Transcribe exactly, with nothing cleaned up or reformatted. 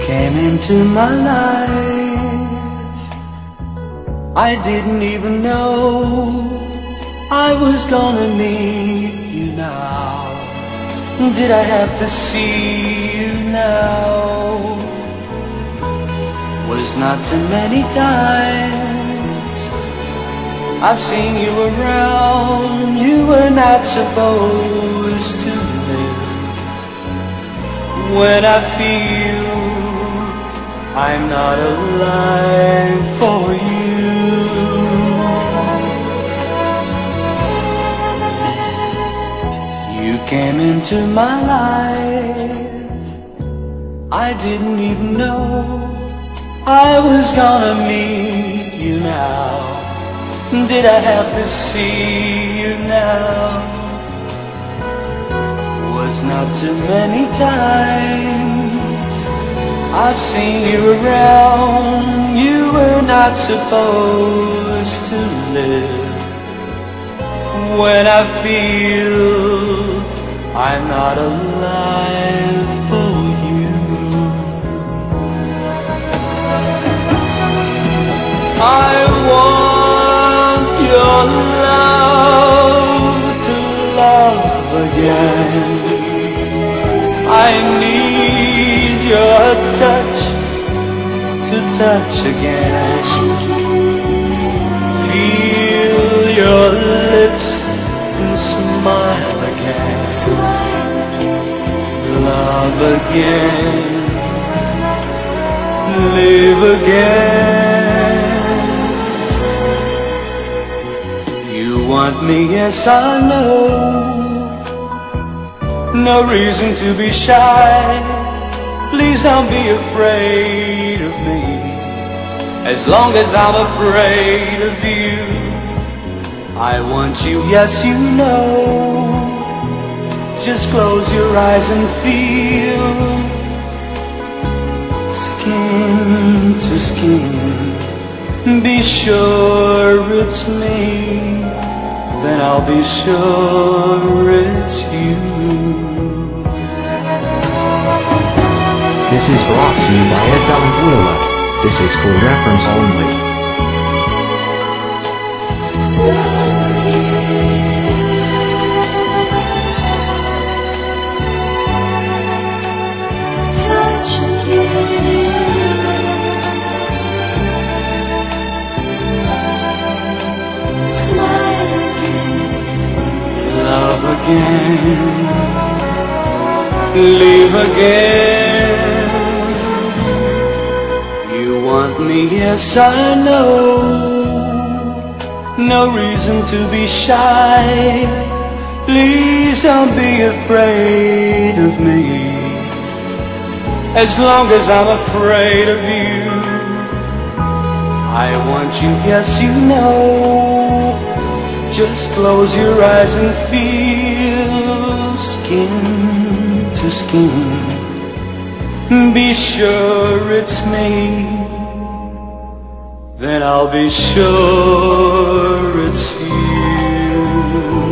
came into my life, I didn't even know I was gonna meet you now. Did I have to see you now? Was not too many times I've seen you around. You were not supposed to live. When I feel I'm not alive for you, you came into my life, I didn't even know I was gonna meet you now. Did I have to see you now? Was not too many times I've seen you around. You were not supposed to live. When I feel I'm not alive for you, I want your love to love again. I need your touch to touch again. Feel your lips and smile again. Love again. Live again. You want me, yes I know. No reason to be shy. Please don't be afraid of me. As long as I'm afraid of you, I want you, yes you know. Just close your eyes and feel skin to skin. Be sure it's me, then I'll be sure it's you. This is brought to you by Ed Valenzuela. This is for reference only. Touch again. Smile again. Love again. Live again. You want me, yes I know. No reason to be shy. Please don't be afraid of me. As long as I'm afraid of you, I want you, yes you know. Just close your eyes and feel skin to skin. Be sure it's me, then I'll be sure it's you.